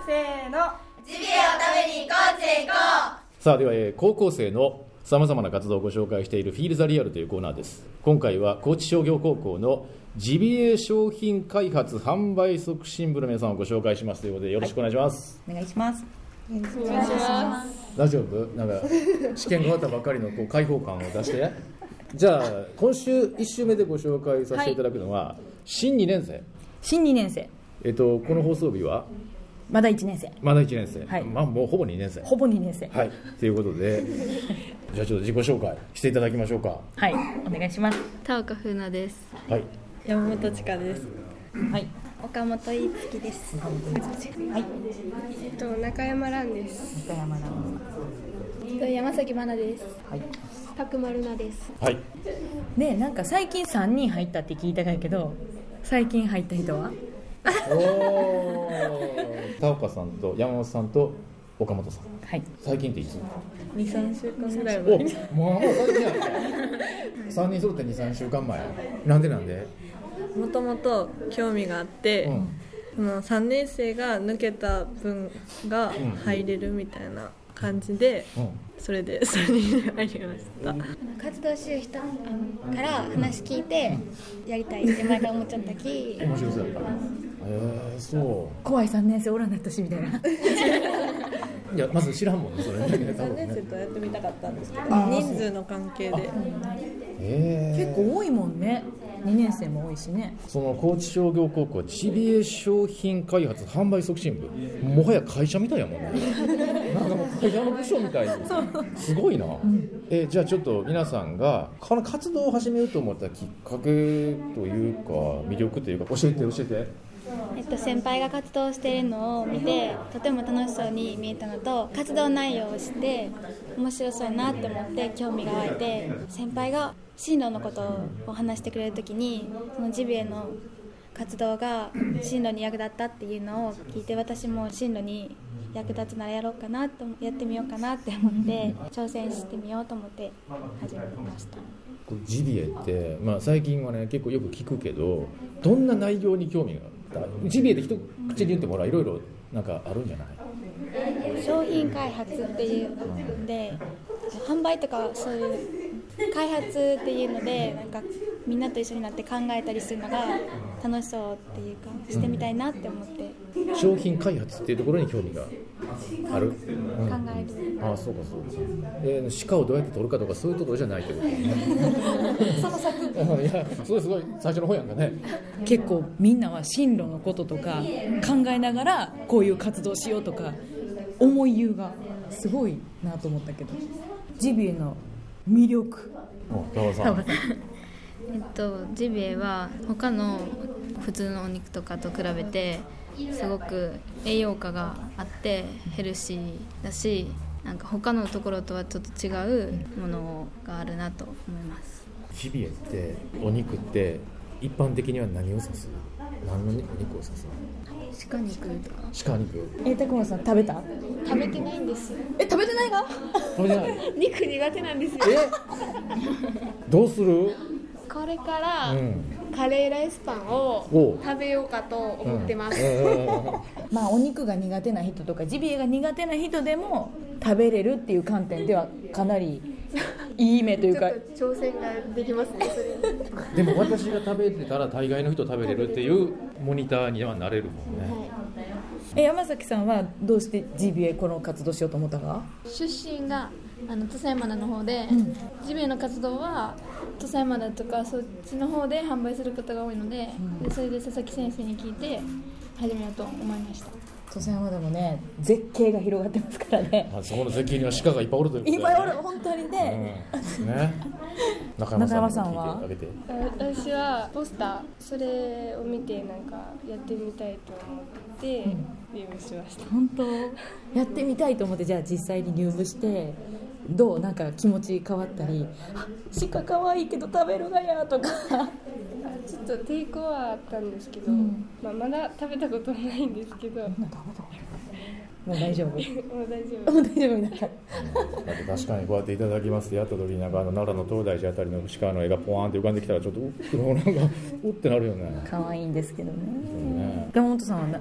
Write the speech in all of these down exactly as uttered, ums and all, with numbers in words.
せーの、 ジビエを食べに行こうぜ行こう。 さあでは、えー、高校生のさまざまな活動をご紹介しているフィールザリアルというコーナーです。今回は高知商業高校のジビエ商品開発販売促進部の皆さんをご紹介しますということで、よろしくお願いします。 はい、お願いします。 お願いします。 大丈夫？なんか試験が終わったばかりのこう開放感を出してじゃあ今週いち週目でご紹介させていただくのは、はい、新にねん生。 新にねん生。 えっとこの放送日はまだいちねん生。 まだいちねん生、 はい、 まあもうほぼにねん生。 ほぼにねん生。 はい。ということでじゃあちょっと自己紹介していただきましょうか。 はい、お願いします。 田岡風奈です。 はい。 山本千佳です。 はい。 岡本いつきです。 はい。 えっと中山蘭です。 中山蘭。 山崎真奈です。 はい。 拓丸奈です。 はい。 ね、なんか最近さんにん入ったって聞いたけど、最近入った人は？ お田岡さんと山本さんと岡本さん。 はい。 最近っていつ？ に、さんしゅうかんぐらいお、 前。 もう最近やんか。さんにん揃ってに、さんしゅうかんまえ。なんでなんで？ もともと興味があって、うん、そのさんねん生が抜けた分が入れるみたいな感じで、うん、それでそれに入りました。 活動してる人から話聞いてやりたいって前から思っちゃったき、 面白そうやった。えー、そう。 怖いさんねん生おらんなったしみたいな。 いやまず知らんもんねそれね。 さんねん生とやってみたかったんですけど、人数の関係で。 えー、 結構多いもんね。にねん生も多いしね。 その高知商業高校ジビエ商品開発販売促進部、もはや会社みたいやもんね。なんかもう会社の部署みたいにすごいな、うん、えじゃあちょっと皆さんがこの活動を始めようと思ったきっかけというか魅力というか教えて教えて。 えっと、先輩が活動しているのを見てとても楽しそうに見えたのと、活動内容を知って面白そうやなって思って興味が湧いて、先輩が進路のことを話してくれるときにそのジビエの活動が進路に役立ったっていうのを聞いて、私も進路に役立つならやろうかなとやってみようかなって思って挑戦してみようと思って始めました。 ジビエって、まあ、最近はね結構よく聞くけど、どんな内容に興味があった？ジビエって一口で言ってもらいろいろなんかあるんじゃない？ 商品開発っていうので、販売とかそういう開発っていうのでなんかみんなと一緒になって考えたりするのが楽しそうっていうかしてみたいなって思って、 うん、商品開発っていうところに興味がある、うん、 考える。 ああそうかそうか、えー、鹿をどうやって取るかとかそういうところじゃないけどその作いやすごいすごい最初の方やんかね。 結構みんなは進路のこととか考えながらこういう活動しようとか思い言うがすごいなと思ったけど、ジビエの魅力。 田川さん。 えっと、ジビエは他の普通のお肉とかと比べてすごく栄養価があってヘルシーだし、なんか他のところとはちょっと違うものがあるなと思います。 ジビエってお肉って一般的には何を指す？何の肉を指す？ 鹿肉とか。 鹿肉。 え、高村さん食べた？ 食べてないんです。 え、食べてないか？ 食べてない。 肉苦手なんですよ。 え？どうする？ これから、 うん、 カレーライスパンを食べようかと思ってます、 うんうん、まあお肉が苦手な人とかジビエが苦手な人でも食べれるっていう観点ではかなりいい目というかちょっと挑戦ができますねそれ。 でも私が食べてたら大概の人食べれるっていうモニターにはなれるもんね、はい。 え、山崎さんはどうしてジビエこの活動しようと思ったか？ 出身があの土佐山田の方で、うん、ジビエの活動は土佐山田とかそっちの方で販売することが多いの で,、うん、でそれで佐々木先生に聞いて始めようと思いました。 土佐山田もね絶景が広がってますからね。 あそこの絶景には鹿がいっぱいおるということで、 いっぱいおる本当にね、 うん、ね中山さんに聞いてあげて。 私はポスターそれを見てなんかやってみたいと思って入部しました、 うん、本当やってみたいと思って、じゃあ実際に入部してどうなんか気持ち変わったり、鹿かわいいけど食べるがやとかちょっと抵抗はあったんですけど、うんまあ、まだ食べたことはないんですけど、 もう大丈夫もう大丈夫もう大丈夫なんか確かにこうやっていただきますってやった時になんかあの奈良の東大寺あたりの鹿の絵がポワーンって浮かんできたらちょっとなんかおってなるよね。 可愛いんですけどね。山本さんは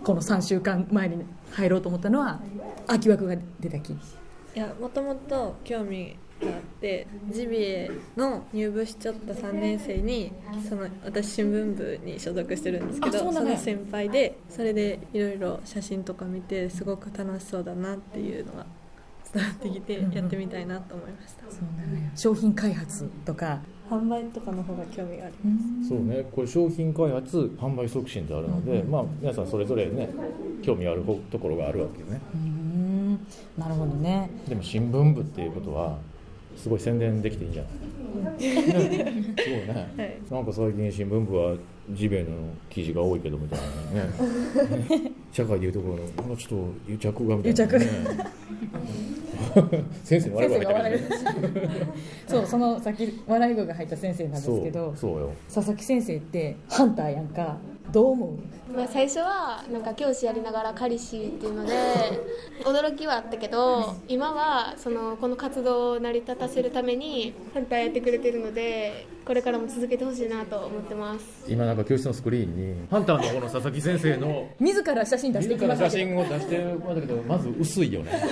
このさんしゅうかんまえに入ろうと思ったのは空き枠が出たき？ いや、もともと興味があって、ジビエの入部しちゃったさんねん生に、その私新聞部に所属してるんですけど、 そ, その先輩で、それでいろいろ写真とか見てすごく楽しそうだなっていうのが伝わってきて、やってみたいなと思いました。 そうなんや。商品開発とか販売とかの方が興味があります。 そうね、これ商品開発販売促進であるので、まあ、皆さんそれぞれね興味あるところがあるわけよね。 うーん、なるほどね。 でも新聞部っていうことはすごい宣伝できていいんじゃない？すごいね、はい、なんか最近新聞部はジビエの記事が多いけどみたいなね社会でいうところのなんかちょっと癒着がみたいな、ね、先生の笑い声が入ったけどねそう、そのさっき笑い声が入った先生なんですけど、 そうそうよ。 佐々木先生ってハンターやんか。どう思う？ まあ、最初はなんか教師やりながら狩り師っていうので驚きはあったけど、今はそのこの活動を成り立たせるためにハンターやってくれてるので、これからも続けてほしいなと思ってます。 今なんか教室のスクリーンにハンターのこの佐々木先生の自ら写真出してきました自ら写真を出してるんだけど、まず薄いよね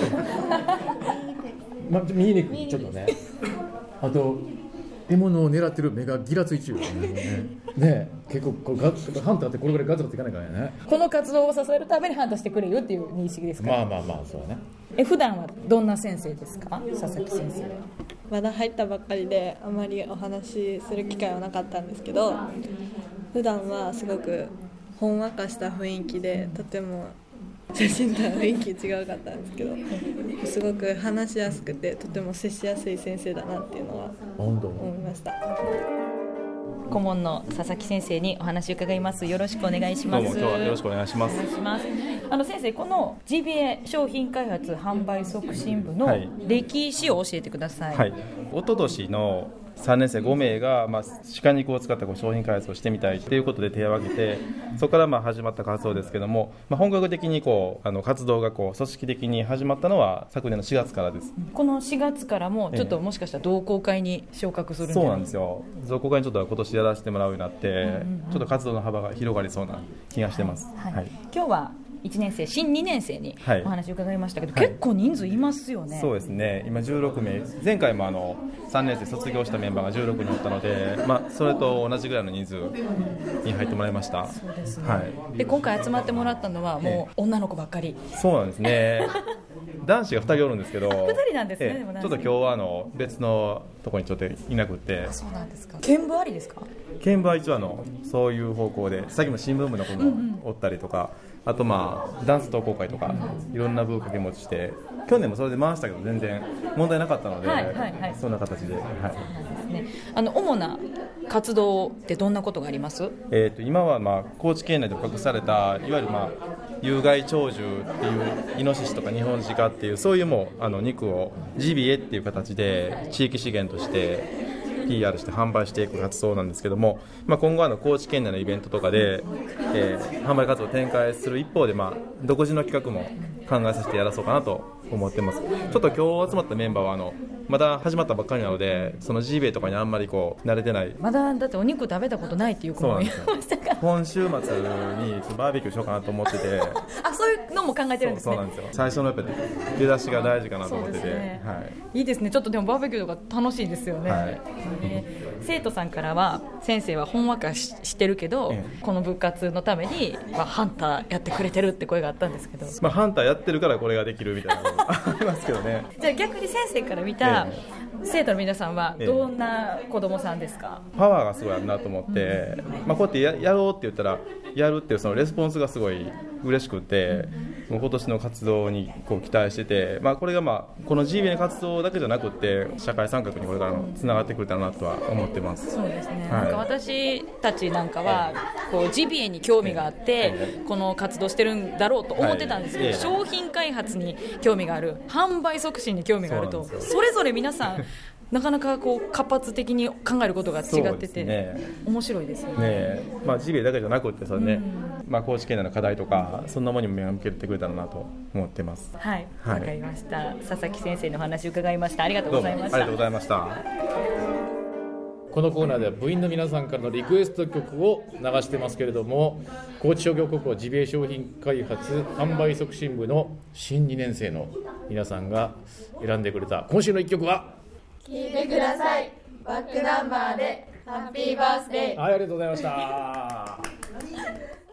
ま、見にくいちょっとね。あと獲物を狙ってる目がギラついちゅうよね。ね、結構こうガハンターってこれぐらいガツガツいかないからね。 この活動を支えるためにハンターしてくれるっていう認識ですか？ まあまあまあ、そうね。 え、普段はどんな先生ですか、佐々木先生は？ まだ入ったばっかりであまりお話しする機会はなかったんですけど、普段はすごくほんわかした雰囲気で、とても写真とは雰囲気違うかったんですけど、すごく話しやすくてとても接しやすい先生だなっていうのは思いました。 顧問の佐々木先生にお話を伺います。よろしくお願いします。 どうも今日はよろしくお願いします。 お願いします。あの先生、この ジビエ 商品開発販売促進部の歴史を教えてください。 はい、一昨年のさんねん生ご名が、まあ、鹿肉を使ったこう商品開発をしてみたいということで手を挙げて、そこからまあ始まった活動ですけども、まあ、本格的にこうあの活動がこう組織的に始まったのは昨年のしがつからです。 このしがつからもちょっともしかしたら同好会に昇格するんじゃない？ そうなんですよ。同好会にちょっと今年やらせてもらうようになって、うんうんうん、ちょっと活動の幅が広がりそうな気がしてます。 はいはい、今日はいちねん生、新にねん生にお話を伺いましたけど、はい、結構人数いますよね。 そうですね、今じゅうろく名、前回もあのさんねん生卒業したメンバーがじゅうろくにんおったので、まあ、それと同じぐらいの人数に入ってもらいました。 そうですね、 はい、 で今回集まってもらったのはもう女の子ばっかり。 そうなんですね男子がふたりおるんですけどふたりなんですね。でもちょっと今日はあの別のところにちょっといなくて。 あ、そうなんですか。見舞ありですか？ 見舞は一応あのそういう方向で、さっきも新聞部の子もおったりとか、うんうん、あとまあダンス同好会とかいろんな部掛け持ちして、去年もそれで回したけど全然問題なかったので、はいはいはい、そんな形で、はい、そうなんですね。 あの主な活動ってどんなことがあります？ えー、と今はまあ高知県内で捕獲されたいわゆるまあ有害鳥獣っていうイノシシとかニホンジカっていうそういうもうあの肉をジビエっていう形で地域資源としてピーアール して販売していく活動なんですけども、まあ、今後はあの高知県内のイベントとかで、えー、販売活動を展開する一方で、まあ、独自の企画も考えさせてやらそうかなと思ってます。ちょっと今日集まったメンバーはあのまだ始まったばっかりなので、そのジーベイとかにあんまりこう慣れてない。 まだだってお肉食べたことないっていう子もいましたから、 今週末にバーベキューしようかなと思っててあ、そういうのも考えてるんですね。 そう、そうなんですよ。最初のやっぱり出だしが大事かなと思ってて、ね、はい、 いいですね。ちょっとでもバーベキューとか楽しいですよね、はい、えー、生徒さんからは先生はほんわか し, してるけど、ええ、この部活のために、まあ、ハンターやってくれてるって声があったんですけど、 まあ、ハンターやってるからこれができるみたいなのがありますけどねじゃあ逆に先生から見た、ええ、生徒の皆さんはどんな子供さんですか？ パワーがすごいあるなと思って、まあ、こうやって や, やろうって言ったらやるっていうそのレスポンスがすごい嬉しくて、もう今年の活動にこう期待してて、まあ、これがまあこの ジービー の活動だけじゃなくて社会参画にこれからつながってくれたらなとは思ってます。 そうですね、はい、なんか私たちなんかはこう ジビエ に興味があってこの活動してるんだろうと思ってたんですけど、はい、商品開発に興味がある、販売促進に興味があると、 そ, それぞれ皆さんなかなかこう活発的に考えることが違ってて、ね、面白いですよ ね, ね、 まあ、ジビエだけじゃなくてそれ、ね、まあ、高知県内の課題とかそんなものにも目を向けてくれたらなと思ってます。 はい、わ、はい、かりました。佐々木先生のお話を伺いました。ありがとうございました。 ありがとうございました。 このコーナーでは部員の皆さんからのリクエスト曲を流してますけれども、高知商業高校ジビエ商品開発販売促進部の新にねん生の皆さんが選んでくれた今週のいっきょくは、 聴いてください。バックナンバーでハッピーバースデー。 はい、ありがとうございました。